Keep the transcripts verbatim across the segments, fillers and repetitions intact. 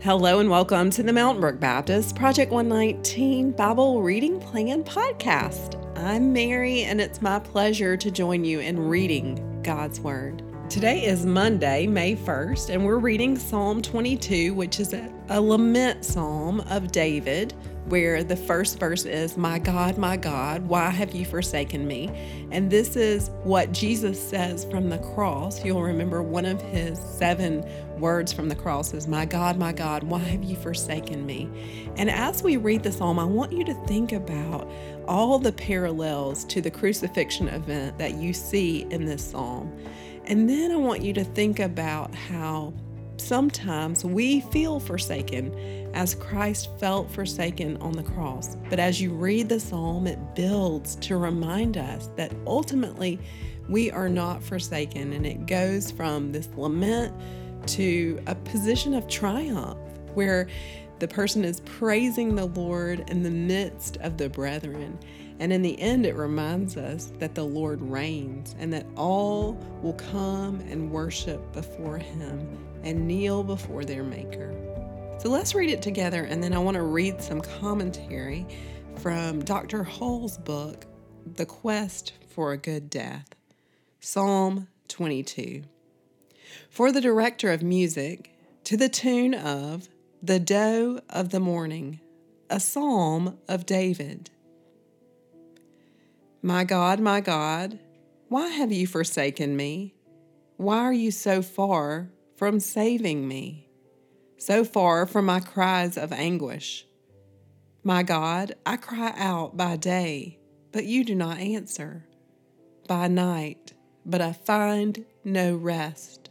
Hello and welcome to the Mountain Brook Baptist Project one nineteen Bible Reading Plan Podcast. I'm Mary, and it's my pleasure to join you in reading God's Word. Today is Monday, May first, and we're reading Psalm twenty-two, which is a, a lament psalm of David, where the first verse is, "My God, my God, why have you forsaken me?" And this is what Jesus says from the cross. You'll remember one of his seven words from the cross is, "My God, my God, why have you forsaken me?" And as we read the psalm, I want you to think about all the parallels to the crucifixion event that you see in this psalm. And then I want you to think about how sometimes we feel forsaken as Christ felt forsaken on the cross. But as you read the psalm, it builds to remind us that ultimately we are not forsaken. And it goes from this lament to a position of triumph where the person is praising the Lord in the midst of the brethren. And in the end, it reminds us that the Lord reigns and that all will come and worship before him and kneel before their Maker. So let's read it together, and then I want to read some commentary from Doctor Hull's book, The Quest for a Good Death. Psalm twenty-two. For the director of music, to the tune of "The Doe of the Morning," a psalm of David. My God, my God, why have you forsaken me? Why are you so far from saving me? So far from my cries of anguish. My God, I cry out by day, but you do not answer. By night, but I find no rest.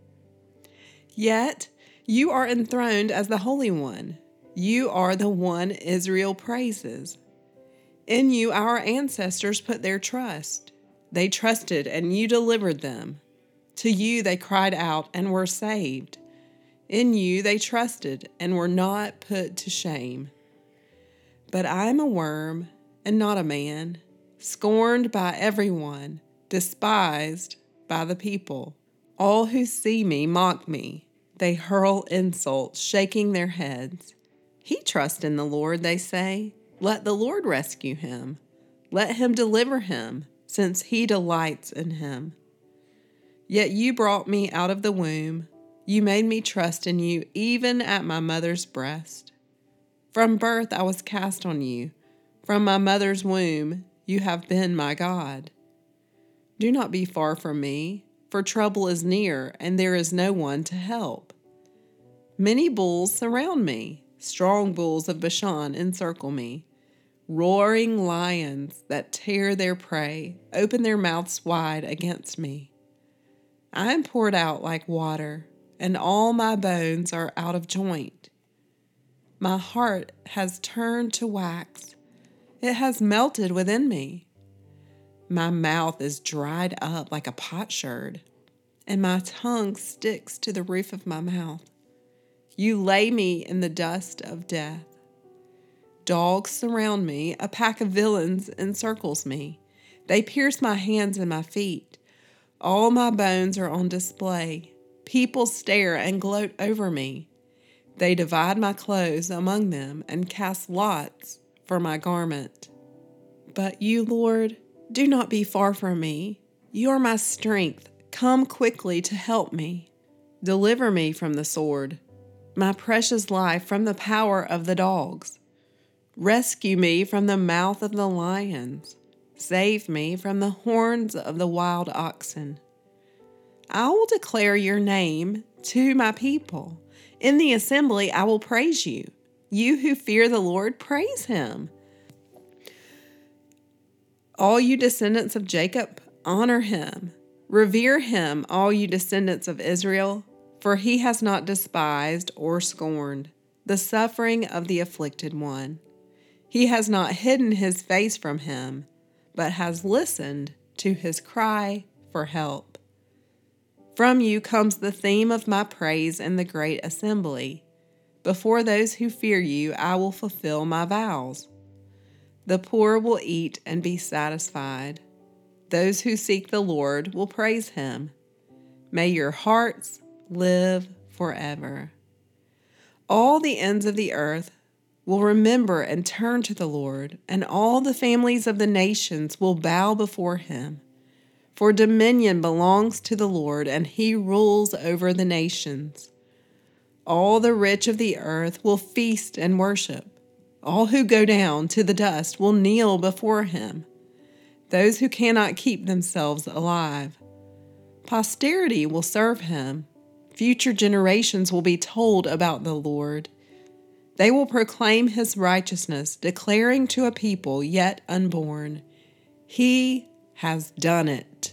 Yet you are enthroned as the Holy One. You are the one Israel praises. In you our ancestors put their trust. They trusted and you delivered them. To you they cried out and were saved. In you they trusted and were not put to shame. But I am a worm and not a man, scorned by everyone, despised by the people. All who see me mock me. They hurl insults, shaking their heads. He trusts in the Lord, they say. Let the Lord rescue him. Let him deliver him, since he delights in him. Yet you brought me out of the womb. You made me trust in you even at my mother's breast. From birth I was cast on you. From my mother's womb you have been my God. Do not be far from me, for trouble is near, and there is no one to help. Many bulls surround me. Strong bulls of Bashan encircle me. Roaring lions that tear their prey open their mouths wide against me. I am poured out like water, and all my bones are out of joint. My heart has turned to wax. It has melted within me. My mouth is dried up like a potsherd, and my tongue sticks to the roof of my mouth. You lay me in the dust of death. Dogs surround me. A pack of villains encircles me. They pierce my hands and my feet. All my bones are on display. People stare and gloat over me. They divide my clothes among them and cast lots for my garment. But you, Lord, do not be far from me. You are my strength. Come quickly to help me. Deliver me from the sword, my precious life from the power of the dogs. Rescue me from the mouth of the lions. Save me from the horns of the wild oxen. I will declare your name to my people. In the assembly I will praise you. You who fear the Lord, praise him. All you descendants of Jacob, honor him. Revere him, all you descendants of Israel, for he has not despised or scorned the suffering of the afflicted one. He has not hidden his face from him, but has listened to his cry for help. From you comes the theme of my praise in the great assembly. Before those who fear you, I will fulfill my vows. The poor will eat and be satisfied. Those who seek the Lord will praise him. May your hearts live forever. All the ends of the earth will remember and turn to the Lord, and all the families of the nations will bow before him. For dominion belongs to the Lord, and he rules over the nations. All the rich of the earth will feast and worship. All who go down to the dust will kneel before him, those who cannot keep themselves alive. Posterity will serve him. Future generations will be told about the Lord. They will proclaim his righteousness, declaring to a people yet unborn, he has done it.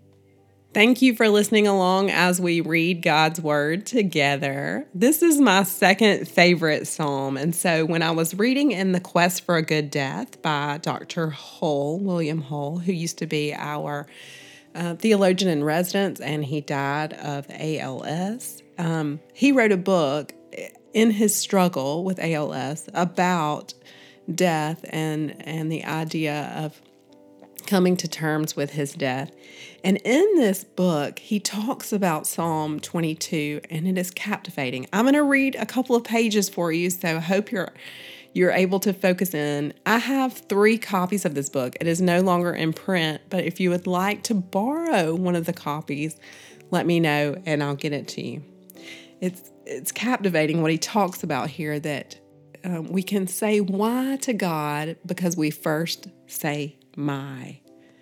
Thank you for listening along as we read God's Word together. This is my second favorite psalm, and so when I was reading in The Quest for a Good Death by Doctor Hull, William Hull, who used to be our uh, theologian in residence, and he died of A L S, um, he wrote a book in his struggle with A L S about death and, and the idea of coming to terms with his death. And in this book, he talks about Psalm twenty-two, and it is captivating. I'm going to read a couple of pages for you, so I hope you're you're able to focus in. I have three copies of this book. It is no longer in print, but if you would like to borrow one of the copies, let me know and I'll get it to you. It's it's captivating what he talks about here, that um, we can say why to God because we first say my.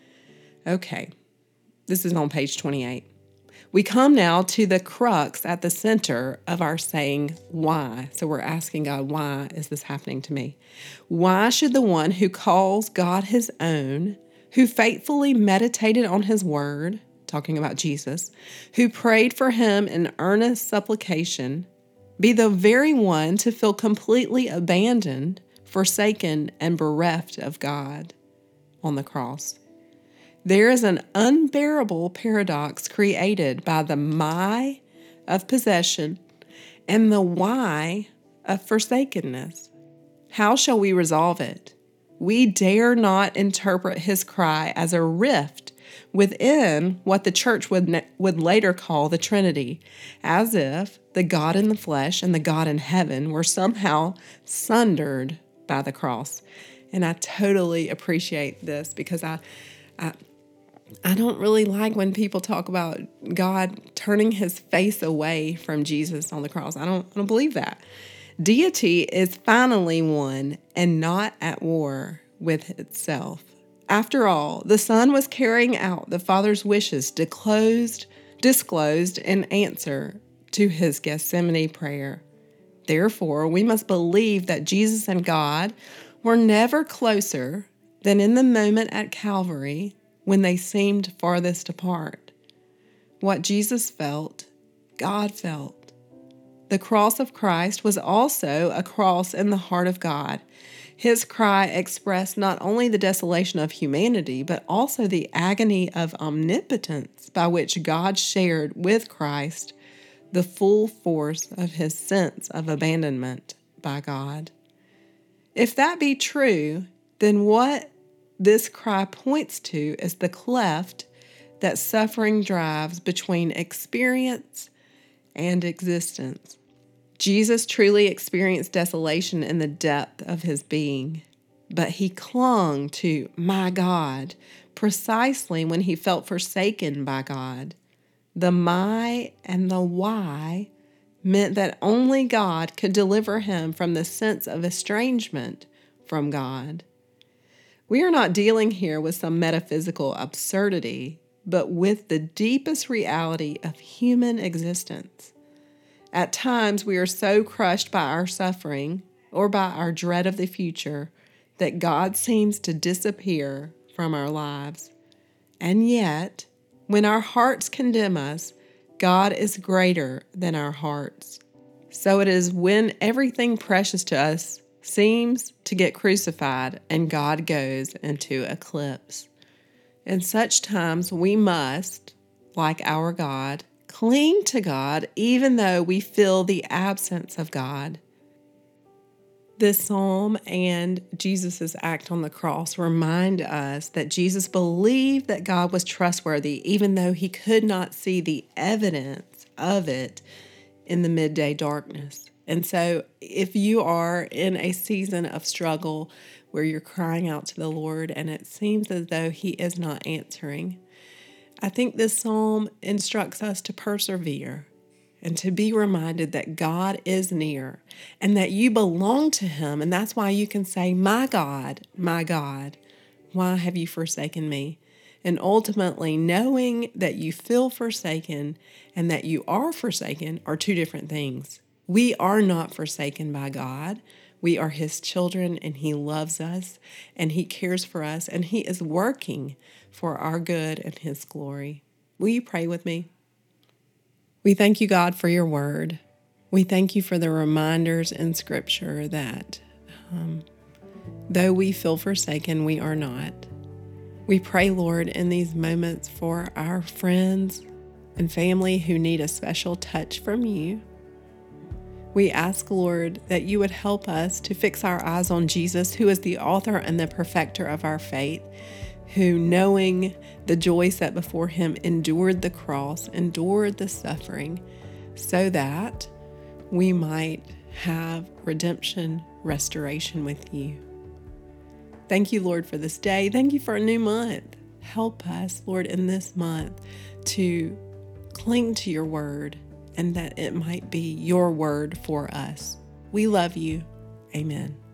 Okay, this is on page twenty-eight. We come now to the crux at the center of our saying why. So we're asking God, why is this happening to me? Why should the one who calls God his own, who faithfully meditated on his word, talking about Jesus, who prayed for him in earnest supplication, be the very one to feel completely abandoned, forsaken, and bereft of God on the cross? There is an unbearable paradox created by the my of possession and the why of forsakenness. How shall we resolve it? We dare not interpret his cry as a rift within what the church would, would later call the Trinity, as if the God in the flesh and the God in heaven were somehow sundered by the cross. And I totally appreciate this because I, I, I don't really like when people talk about God turning his face away from Jesus on the cross. I don't, I don't believe that. Deity is finally one and not at war with itself. After all, the Son was carrying out the Father's wishes disclosed, disclosed in answer to his Gethsemane prayer. Therefore, we must believe that Jesus and God were never closer than in the moment at Calvary when they seemed farthest apart. What Jesus felt, God felt. The cross of Christ was also a cross in the heart of God. His cry expressed not only the desolation of humanity, but also the agony of omnipotence by which God shared with Christ the full force of his sense of abandonment by God. If that be true, then what this cry points to is the cleft that suffering drives between experience and existence. Jesus truly experienced desolation in the depth of his being, but he clung to my God precisely when he felt forsaken by God. The my and the why meant that only God could deliver him from the sense of estrangement from God. We are not dealing here with some metaphysical absurdity, but with the deepest reality of human existence. At times, we are so crushed by our suffering or by our dread of the future that God seems to disappear from our lives. And yet, when our hearts condemn us, God is greater than our hearts. So it is when everything precious to us seems to get crucified and God goes into eclipse. In such times, we must, like our God, cling to God even though we feel the absence of God. This psalm and Jesus' act on the cross remind us that Jesus believed that God was trustworthy even though he could not see the evidence of it in the midday darkness. And so if you are in a season of struggle where you're crying out to the Lord and it seems as though He is not answering, I think this psalm instructs us to persevere and to be reminded that God is near and that you belong to Him. And that's why you can say, my God, my God, why have you forsaken me? And ultimately, knowing that you feel forsaken and that you are forsaken are two different things. We are not forsaken by God. We are His children, and He loves us, and He cares for us, and He is working for our good and His glory. Will you pray with me? We thank you, God, for your word. We thank you for the reminders in Scripture that um, though we feel forsaken, we are not. We pray, Lord, in these moments for our friends and family who need a special touch from you. We ask, Lord, that you would help us to fix our eyes on Jesus, who is the author and the perfecter of our faith, who, knowing the joy set before Him, endured the cross, endured the suffering, so that we might have redemption, restoration with you. Thank you, Lord, for this day. Thank you for a new month. Help us, Lord, in this month to cling to your word and that it might be your word for us. We love you. Amen.